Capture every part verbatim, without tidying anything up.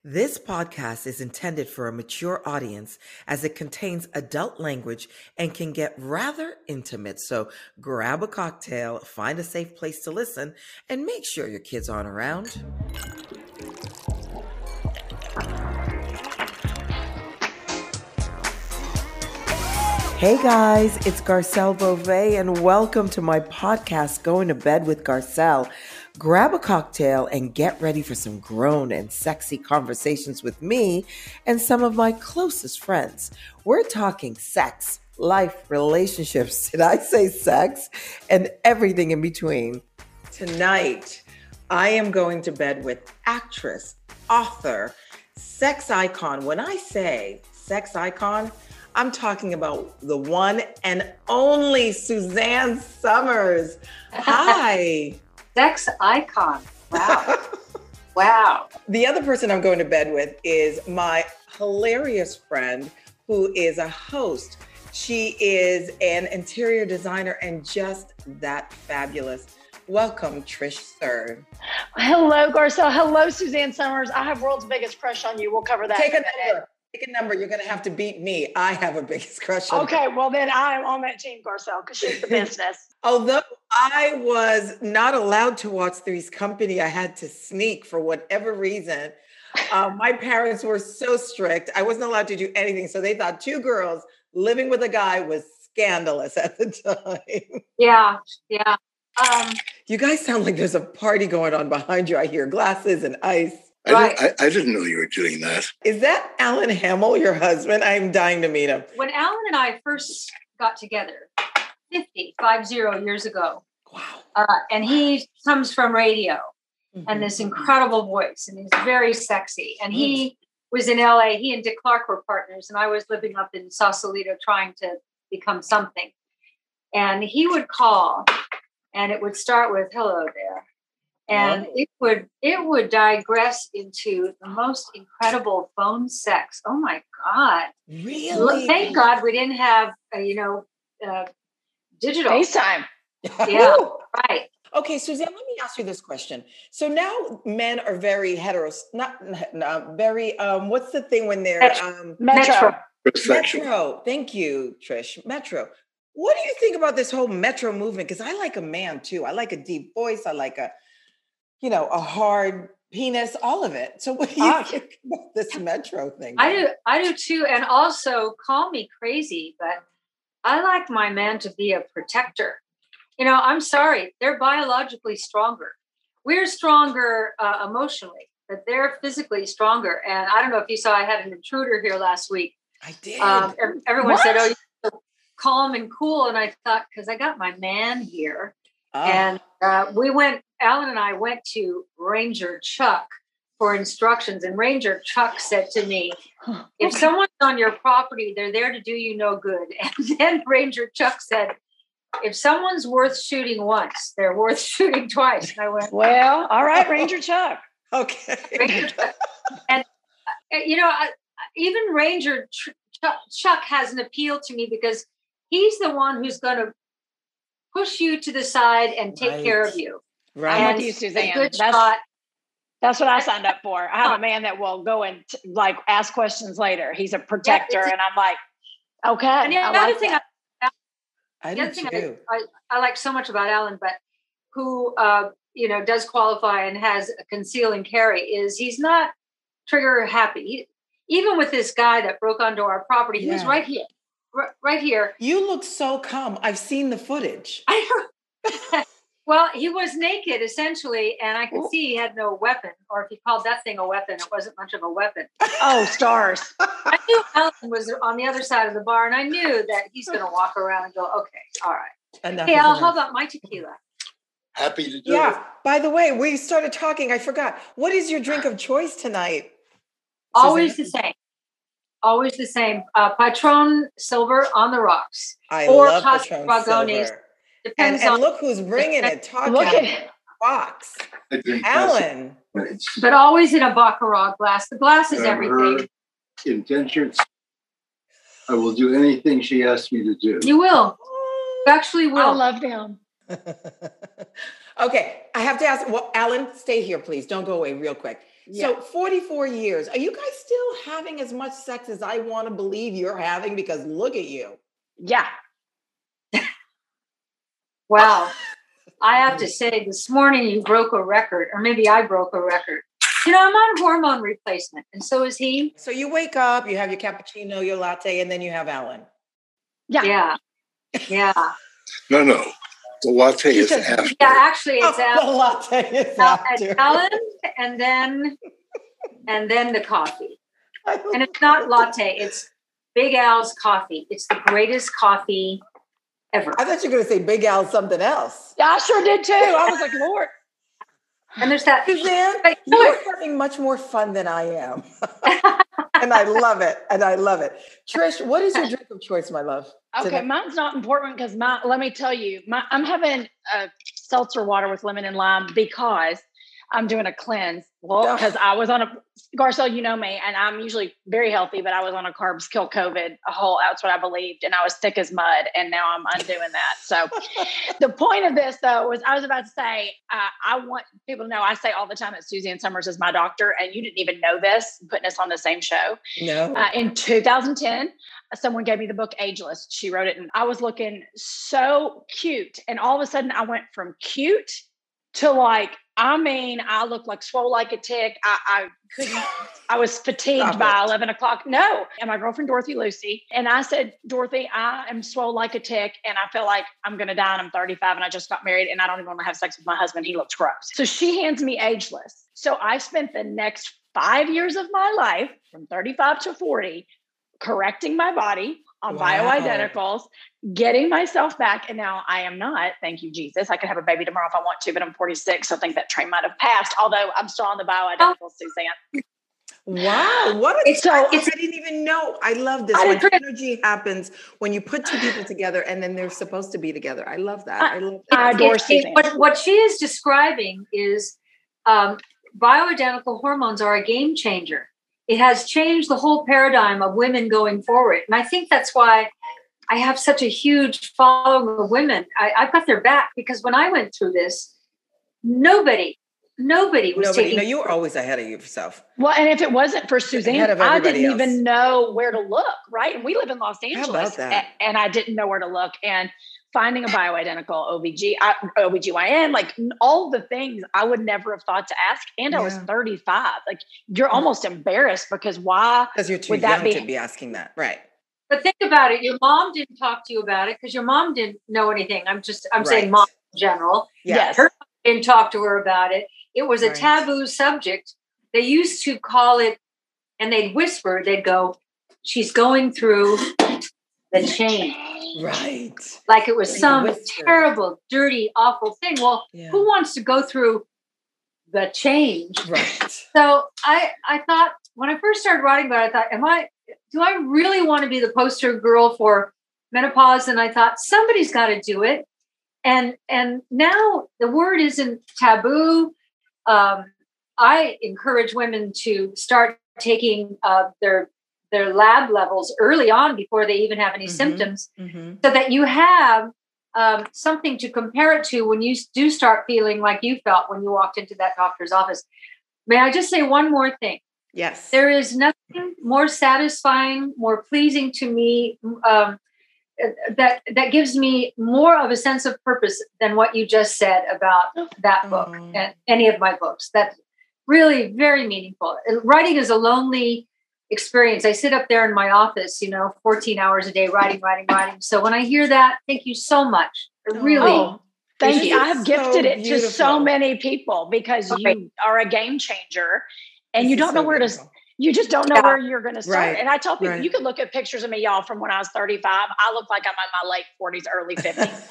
This podcast is intended for a mature audience as it contains adult language and can get rather intimate. So grab a cocktail, find a safe place to listen, and make sure your kids aren't around. Hey guys, it's Garcelle Beauvais and welcome to my podcast, Going to Bed with Garcelle. Grab a cocktail and get ready for some grown and sexy conversations with me and some of my closest friends. We're talking sex, life, relationships, did I say sex? And everything in between. Tonight, I am going to bed with actress, author, sex icon. When I say sex icon, I'm talking about the one and only Suzanne Somers. Hi. Sex icon. Wow. Wow. The other person I'm going to bed with is my hilarious friend who is a host. She is an interior designer and just that fabulous. Welcome, Trish Stern. Hello, Garcelle. Hello, Suzanne Somers. I have world's biggest crush on you. We'll cover that. Take a number. Take a number. You're going to have to beat me. I have a biggest crush on Okay, well then I'm on that team, Garcelle, because she's the business. Although I was not allowed to watch Three's Company, I had to sneak for whatever reason. Uh, my parents were so strict. I wasn't allowed to do anything. So they thought two girls living with a guy was scandalous at the time. Yeah, yeah. Um, you guys sound like there's a party going on behind you. I hear glasses and ice. I, right. didn't, I, I didn't know you were doing that. Is that Alan Hamill, your husband? I'm dying to meet him. When Alan and I first got together, fifty, five zero years ago. Wow. Uh, and he comes from radio mm-hmm. and this incredible voice, and he's very sexy. And he mm. was in L A. He and Dick Clark were partners, and I was living up in Sausalito trying to become something. And he would call, and it would start with, "Hello there." And oh. it would it would digress into the most incredible phone sex. Oh my God! Really? Thank God we didn't have uh, you know uh, digital FaceTime. Yeah, right. Okay, Suzanne, let me ask you this question. So now men are very heteros, not, not very. Um, what's the thing when they're um, metro? Metro. Thank you, Trish. Metro. What do you think about this whole metro movement? Because I like a man too. I like a deep voice. I like a you know, a hard penis, all of it. So what do you oh, think about this metro thing? I do, I do too. And also, call me crazy, but I like my man to be a protector. You know, I'm sorry, they're biologically stronger. We're stronger uh, emotionally, but they're physically stronger. And I don't know if you saw, I had an intruder here last week. I did. Um, everyone what? said, "Oh, you're so calm and cool." And I thought, because I got my man here. Oh. And uh, we went, Alan and I went to Ranger Chuck for instructions. And Ranger Chuck said to me, if okay. someone's on your property, they're there to do you no good. And then Ranger Chuck said, if someone's worth shooting once, they're worth shooting twice. And I went, well, all right, Ranger Chuck. Okay. Ranger Chuck. And, uh, you know, I, even Ranger Ch- Chuck has an appeal to me because he's the one who's going to push you to the side and take right. care of you. Right. I'm with you, Suzanne. That's, shot. that's what I signed up for. I have a man that will go and t- like ask questions later. He's a protector. Yeah, and I'm like, okay. And the I other like thing, that. I, I the other do thing too. I, I, I like so much about Alan, but who, uh, you know, does qualify and has a conceal and carry is he's not trigger happy. He, even with this guy that broke onto our property, he yeah. was right here. Right here. You look so calm. I've seen the footage. I Well, he was naked essentially, and I could Ooh. see he had no weapon, or if he called that thing a weapon, it wasn't much of a weapon. Oh, stars. I knew Alan was on the other side of the bar, and I knew that he's going to walk around and go, okay, all right. Enough hey, Al, how about my tequila? Happy to do yeah. it. By the way, we started talking. I forgot. What is your drink of choice tonight? Always Suzanne? the same. Always the same. Uh, Patron Silver on the rocks. I or love Patron Dragones. Silver. And, and look who's bringing it. Talk look at it. Box. Alan. But always in a Baccarat glass. The glass is uh, everything. Intentions. I will do anything she asks me to do. You will. You actually will. I love him. Okay. I have to ask. Well, Alan, stay here, please. Don't go away real quick. Yeah. So forty-four years. Are you guys still having as much sex as I want to believe you're having? Because look at you. Yeah. Wow. I have to say, this morning you broke a record, or maybe I broke a record. You know, I'm on hormone replacement, and so is he. So you wake up, you have your cappuccino, your latte, and then you have Alan. Yeah. Yeah. Yeah. No, no. The latte He is says- after. Yeah, actually, it's Oh, Alan. the latte is Al- after. Alan, and then and then the coffee. I And it's not latte, it's Big Al's coffee. It's the greatest coffee ever. I thought you were going to say Big Al something else. Yeah, I sure did too. I was like, Lord. And there's that. Suzanne, But you know you're what? having much more fun than I am. And I love it. And I love it. Trish, what is your drink of choice, my love? Okay, today? mine's not important because my let me tell you, my I'm having a seltzer water with lemon and lime because I'm doing a cleanse. Well, because I was on a Garcelle, you know me, and I'm usually very healthy, but I was on a carbs kill COVID. A whole that's what I believed, and I was thick as mud, and now I'm undoing that. So, the point of this though was I was about to say uh, I want people to know I say all the time that Suzanne Summers is my doctor, and you didn't even know this, putting us on the same show. No. Uh, in two thousand ten, someone gave me the book Ageless. She wrote it, and I was looking so cute, and all of a sudden I went from cute to like. I mean, I looked like swole like a tick. I, I couldn't, I was fatigued Stop by it. eleven o'clock. No. And my girlfriend, Dorothy Lucy. And I said, Dorothy, I am swole like a tick. And I feel like I'm going to die. And I'm thirty-five and I just got married and I don't even want to have sex with my husband. He looks gross. So she hands me Ageless. So I spent the next five years of my life from thirty-five to forty correcting my body on Wow. bioidenticals, getting myself back. And now I am not, thank you, Jesus. I could have a baby tomorrow if I want to, but I'm forty-six. So I think that train might have passed, although I'm still on the bioidenticals, Suzanne. Wow. What a, It's- so it's- I didn't even know. I love this. I When didn't- energy happens, when you put two people together and then they're supposed to be together. I love that. I love I that. adore It- it- Suzanne. what, what she is describing is um, bioidentical hormones are a game changer. It has changed the whole paradigm of women going forward. And I think that's why I have such a huge following of women. I, I've got their back because when I went through this, nobody, nobody was Nobody, taking. no, you were always ahead of yourself. Well, and if it wasn't for Suzanne, Ahead of I everybody didn't else. even know where to look, right? And we live in Los Angeles. about that? a- And I didn't know where to look. And finding a bioidentical O B G, I, O B G Y N, like all the things I would never have thought to ask. And I was Yeah. thirty-five. Like you're almost embarrassed because why? Because you're too Would that young be- to be asking that. Right. But think about it. Your mom didn't talk to you about it because your mom didn't know anything. I'm just, I'm saying Right. mom in general. Yes. Her didn't talk to her about it. It was a Right. taboo subject. They used to call it, and they'd whisper, they'd go, she's going through the change. Right. Like it was They some whisper. terrible, dirty, awful thing. Well, Yeah. who wants to go through the change? Right. So I, I thought, when I first started writing about it, I thought, am I, do I really want to be the poster girl for menopause? And I thought, somebody's got to do it. And, and now the word isn't taboo. Um, I encourage women to start taking uh, their, their lab levels early on before they even have any Mhm. symptoms, Mm-hmm. so that you have um, something to compare it to when you do start feeling like you felt when you walked into that doctor's office. May I just say one more thing? Yes. There is nothing more satisfying, more pleasing to me, um, that that gives me more of a sense of purpose than what you just said about that book Oh. and any of my books. That's really very meaningful. And writing is a lonely experience. I sit up there in my office, you know, fourteen hours a day, writing, writing, writing. So when I hear that, thank you so much. I really. Oh, thank This you. I is have so gifted it to so beautiful. many people because Okay. you are a game changer and This you is don't know so where to, beautiful. you just don't know Yeah. where you're going to start. Right. And I tell people, Right. you can look at pictures of me, y'all, from when I was thirty-five. I look like I'm in my late forties, early fifties.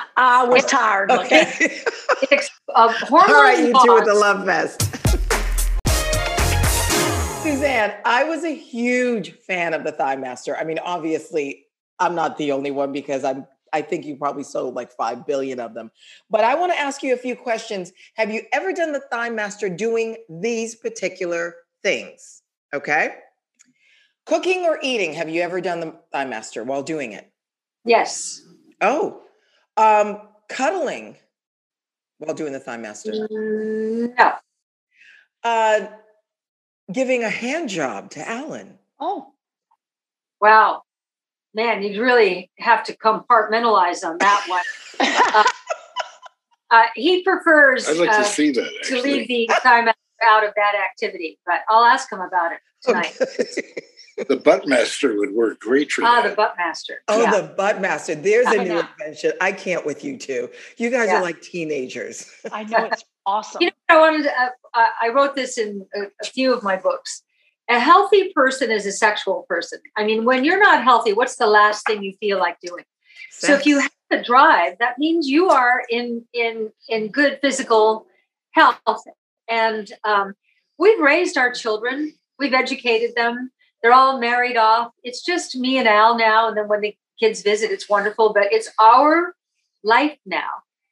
I was tired looking. Okay. It's, uh, hormone All right, you two with the loss. love vest. Suzanne, I was a huge fan of the Thigh Master. I mean, obviously, I'm not the only one because I'm. I think you probably sold like five billion of them. But I want to ask you a few questions. Have you ever done the Thigh Master doing these particular things? Okay. Cooking or eating? Have you ever done the Thigh Master while doing it? Yes. Oh, um, cuddling while doing the Thigh Master. Mm, No. Uh, giving a hand job to Alan. Oh, wow, man, you'd really have to compartmentalize on that one. uh, uh, he prefers I'd like uh, to see that, to actually. leave the time out of that activity, but I'll ask him about it tonight. Okay. The butt master would work great for Ah, that. the butt master. Oh, yeah. the butt master. There's a I new know. invention. I can't with you two. You guys Yeah. are like teenagers. I know, it's awesome. You know, I wanted. To, uh, uh, I wrote this in a, a few of my books. A healthy person is a sexual person. I mean, when you're not healthy, what's the last thing you feel like doing? So if you have a drive, that means you are in in in good physical health. And um, we've raised our children. We've educated them. They're all married off. It's just me and Al now. And then when the kids visit, it's wonderful. But it's our life now.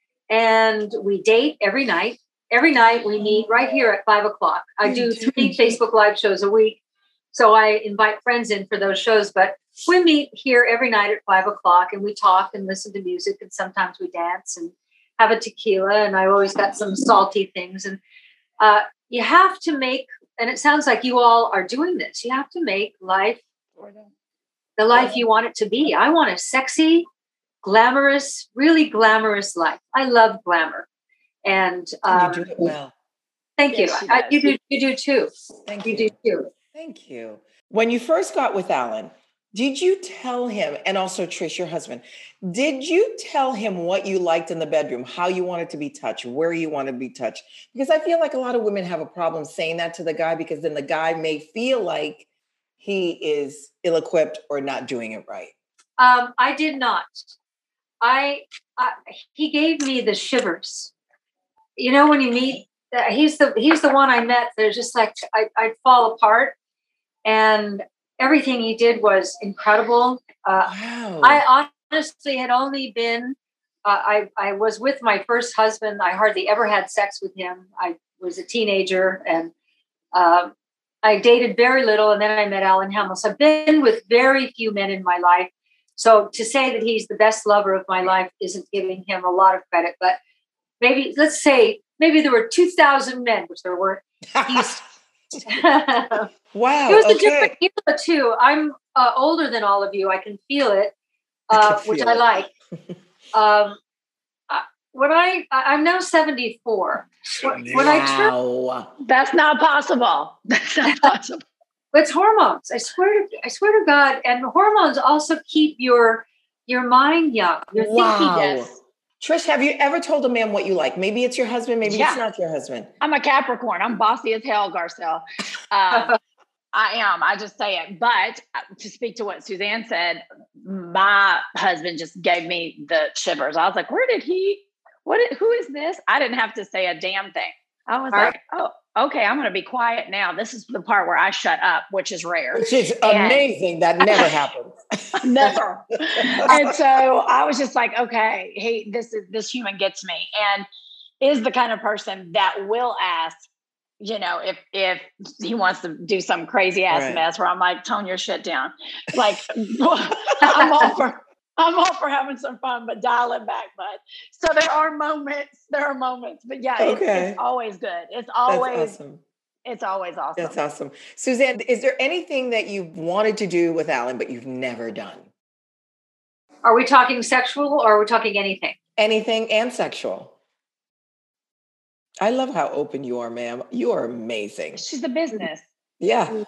And we date every night. Every night we meet right here at five o'clock. I do three Facebook Live shows a week. So I invite friends in for those shows. But we meet here every night at five o'clock and we talk and listen to music. And sometimes we dance and have a tequila. And I always got some salty things. And uh, you have to make, and it sounds like you all are doing this, you have to make life the life you want it to be. I want a sexy, glamorous, really glamorous life. I love glamour. And um, you do it well. Thank Yes, you. she I, does. you do. You do too. Thank You you. do too. Thank you. When you first got with Alan, did you tell him, and also Trish, your husband, did you tell him what you liked in the bedroom, how you wanted to be touched, where you wanted to be touched? Because I feel like a lot of women have a problem saying that to the guy because then the guy may feel like he is ill-equipped or not doing it right. Um, I did not. I, I he gave me the shivers. You know, when you meet, uh, he's the he's the one I met. There's just like I, I'd fall apart, and everything he did was incredible. Uh, Wow. I honestly had only been. Uh, I I was with my first husband. I hardly ever had sex with him. I was a teenager, and um, I dated very little. And then I met Alan Hamel. So I've been with very few men in my life. So to say that he's the best lover of my life isn't giving him a lot of credit, but maybe, let's say, maybe there were two thousand men, which there weren't. He's, Wow. it was okay. a different era too. I'm uh, older than all of you. I can feel it, uh, can which feel I it. like. um, I- when I, I- I'm now seventy-four. When, when I turn, Wow. That's not possible. That's not possible. it's hormones. I swear to, I swear to God. And hormones also keep your your mind young. Your Wow. thinking. Yes. Trish, have you ever told a man what you like? Maybe it's your husband, maybe Yeah. it's not your husband. I'm a Capricorn. I'm bossy as hell, Garcelle. Um, I am. I just say it. But to speak to what Suzanne said, my husband just gave me the shivers. I was like, where did he, what, did, who is this? I didn't have to say a damn thing. I was All like, oh, okay, I'm going to be quiet now. This is the part where I shut up, which is rare. Which is And- amazing. That never happens. Never. And so I was just like, okay, hey, this is, this human gets me, and is the kind of person that will ask, you know, if, if he wants to do some crazy ass Right. mess where I'm like, tone your shit down. Like I'm all for, I'm all for having some fun, but dial it back, bud. So there are moments, there are moments, but yeah, it's, Okay. it's always good. It's That's always, awesome. it's always awesome. That's awesome. Suzanne, is there anything that you wanted to do with Alan, but you've never done? Are we talking sexual or are we talking anything? Anything and sexual. I love how open you are, ma'am. You are amazing. She's a business. Yeah.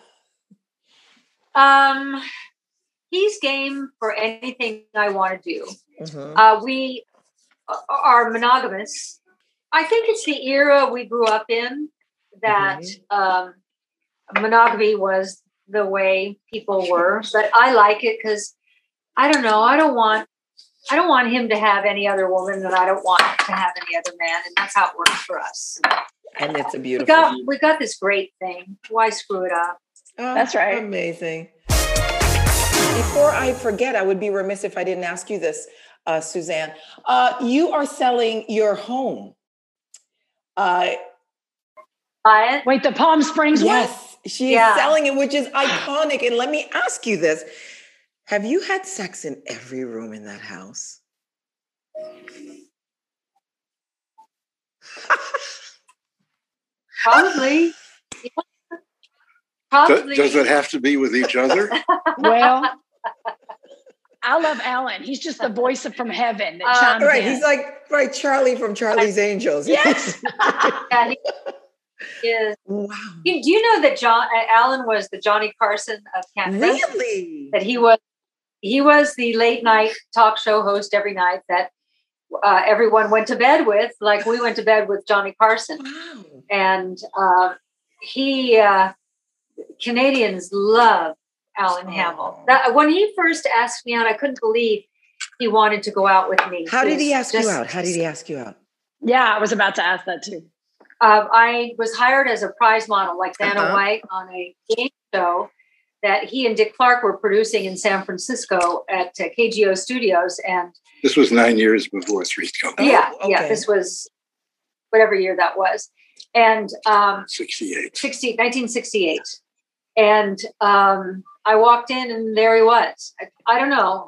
Um, he's game for anything I want to do. Mhm. Uh, we are monogamous. I think it's the era we grew up in that um, monogamy was the way people were. But I like it because I don't know. I don't want. I don't want him to have any other woman, and I don't want him to have any other man, and that's how it works for us. And it's a We beautiful. got we got this great thing. Why screw it up? Oh, That's right. Amazing. Before I forget, I would be remiss if I didn't ask you this, uh, Suzanne. Uh, you are selling your home. Uh, Buy it. Wait, the Palm Springs one? yes, she is Yeah. selling it, which is iconic. And let me ask you this. Have you had sex in every room in that house? Probably. probably. Does it have to be with each other? Well, I love Alan. He's just the voice of from heaven that Uh, chimes Right. in. He's like, right, Charlie from Charlie's Angels. Yes. Yeah, he is. Wow. You- Do you know that John uh, Alan was the Johnny Carson of Canada? Really? That he was he was the late night talk show host every night that uh, everyone went to bed with, like we went to bed with Johnny Carson. Wow. And uh, he uh, Canadians love Alan Oh. Hamill. That, when he first asked me out, I couldn't believe he wanted to go out with me. How did he was ask you just- out? How did he ask you out? Yeah, I was about to ask that too. Uh, I was hired as a prize model, like Vanna Uh-huh. White, on a game show that he and Dick Clark were producing in San Francisco at uh, K G O Studios. And This was nine years before Three's Company, Oh, yeah, yeah, okay. this was whatever year that was. And um, sixty-eight. sixty, nineteen sixty-eight. And um, I walked in and there he was. I, I don't know,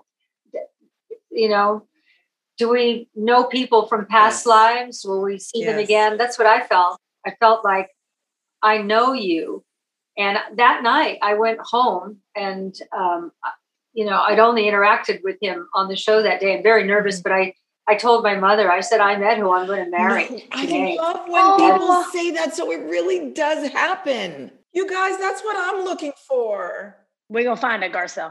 you know, do we know people from past Yes. lives? Will we see them Yes. again? That's what I felt. I felt like I know you. And that night I went home and, um, you know, I'd only interacted with him on the show that day. I'm very nervous, but I, I told my mother, I said, I met who I'm going to marry No, I today. love when Oh. people say that, so it really does happen. You guys, that's what I'm looking for. We're going to find it, Garcelle.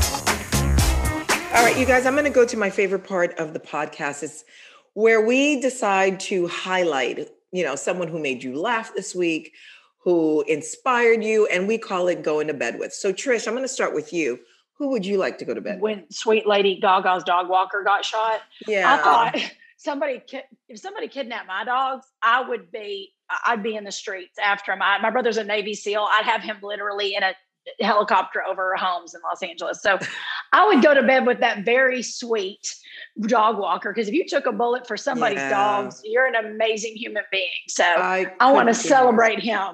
All right, you guys, I'm going to go to my favorite part of the podcast. It's where we decide to highlight, you know, someone who made you laugh this week, who inspired you, and we call it going to bed with. So, Trish, I'm going to start with you. Who would you like to go to bed with? When sweet lady Gaga's dog walker got shot, Yeah. I thought somebody, ki- if somebody kidnapped my dogs, I would be, I'd be in the streets after him. I, my brother's a Navy SEAL. I'd have him literally in a helicopter over our homes in Los Angeles. So I would go to bed with that very sweet dog walker. Because if you took a bullet for somebody's Yeah. dogs, you're an amazing human being. So I, I, want to couldn't agree more. celebrate him.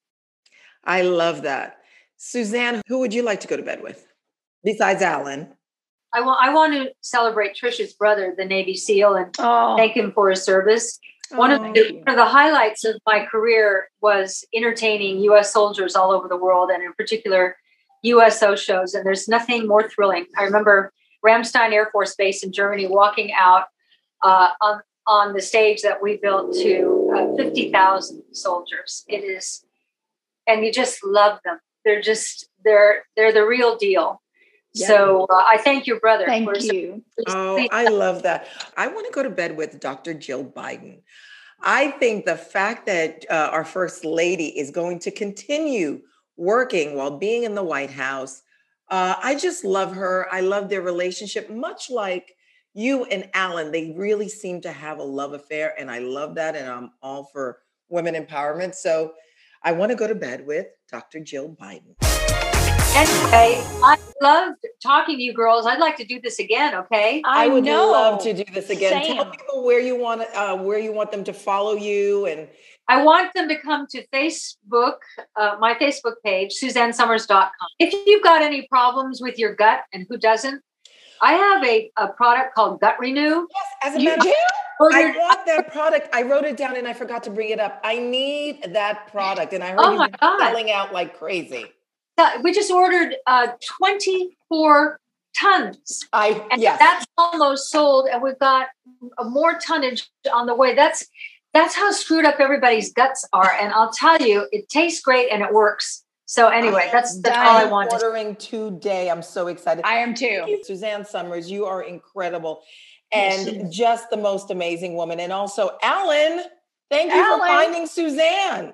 I love that. Suzanne, who would you like to go to bed with? Besides Alan. I want, I want to celebrate Trisha's brother, the Navy SEAL, and Oh, thank him for his service. One of Oh, the, one of the highlights of my career was entertaining U S soldiers all over the world, and in particular, U S O shows. And there's nothing more thrilling. I remember Ramstein Air Force Base in Germany walking out uh, on, on the stage that we built to uh, fifty thousand soldiers. It is, and you just love them. They're just, they're, they're the real deal. Yeah. So uh, I thank your brother. thank for you. Oh, I love that. I want to go to bed with Doctor Jill Biden. I think the fact that uh, our first lady is going to continue working while being in the White House, uh, I just love her. I love their relationship, much like you and Alan. They really seem to have a love affair, and I love that. And I'm all for women empowerment. So I want to go to bed with Doctor Jill Biden. Anyway, I loved talking to you girls. I'd like to do this again. Okay. I, would know. love to do this again. Same. Tell people where you want to, uh, where you want them to follow you, and I want them to come to Facebook, uh, my Facebook page, Suzanne Summers dot com. If you've got any problems with your gut, and who doesn't, I have a, a product called Gut Renew. yes, as a You matter of do? fact, I Ordered- want that product. I wrote it down and I forgot to bring it up. I need that product, and I heard Oh you've my been God. selling out like crazy. Uh, we just ordered uh, twenty-four tons, I and yes, that's almost sold, and we've got uh, more tonnage on the way. That's that's how screwed up everybody's guts are, and I'll tell you, it tastes great and it works. So anyway, that's that's all I I'm wanted. ordering today. I'm so excited. I am Thank too. you, Suzanne Summers. You are incredible, Yes, and she is. just the most amazing woman. And also, Alan, thank you Alan. for finding Suzanne.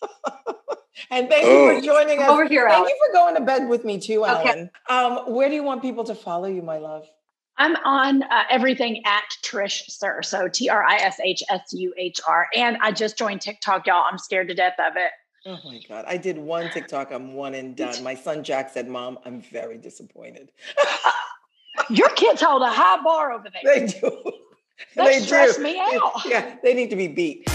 And thank you for Oh. joining us. Over here, Thank Alex. you for going to bed with me too, Okay. Alan. Um, where do you want people to follow you, my love? I'm on uh, everything at Trish Sir. So T R I S H S U H R. And I just joined TikTok, y'all. I'm scared to death of it. Oh my God. I did one TikTok. I'm one and done. My son Jack said, Mom, I'm very disappointed. Your kids hold a high bar over there. They do. That They stressed do. me out. Yeah, they need to be beat.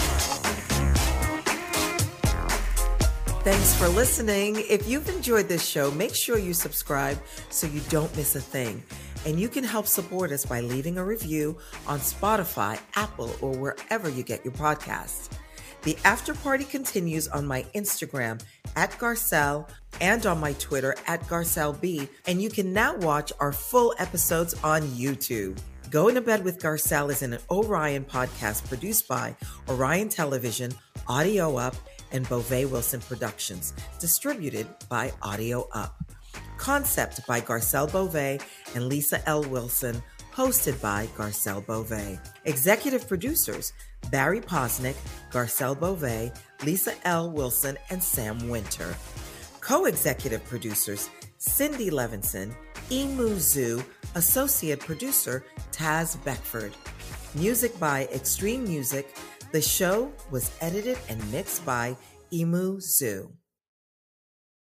Thanks for listening. If you've enjoyed this show, make sure you subscribe so you don't miss a thing. And you can help support us by leaving a review on Spotify, Apple, or wherever you get your podcasts. The after party continues on my Instagram at Garcelle and on my Twitter at GarcelleB, and you can now watch our full episodes on YouTube. Going to Bed with Garcelle is an Orion podcast produced by Orion Television, Audio Up, and Beauvais Wilson Productions, distributed by Audio Up. Concept by Garcelle Beauvais and Lisa L. Wilson, hosted by Garcelle Beauvais. Executive producers, Barry Posnick, Garcelle Beauvais, Lisa L. Wilson, and Sam Winter. Co-executive producers, Cindy Levinson, Emu Zoo, associate producer, Taz Beckford. Music by Extreme Music. The show was edited and mixed by Emu Zoo.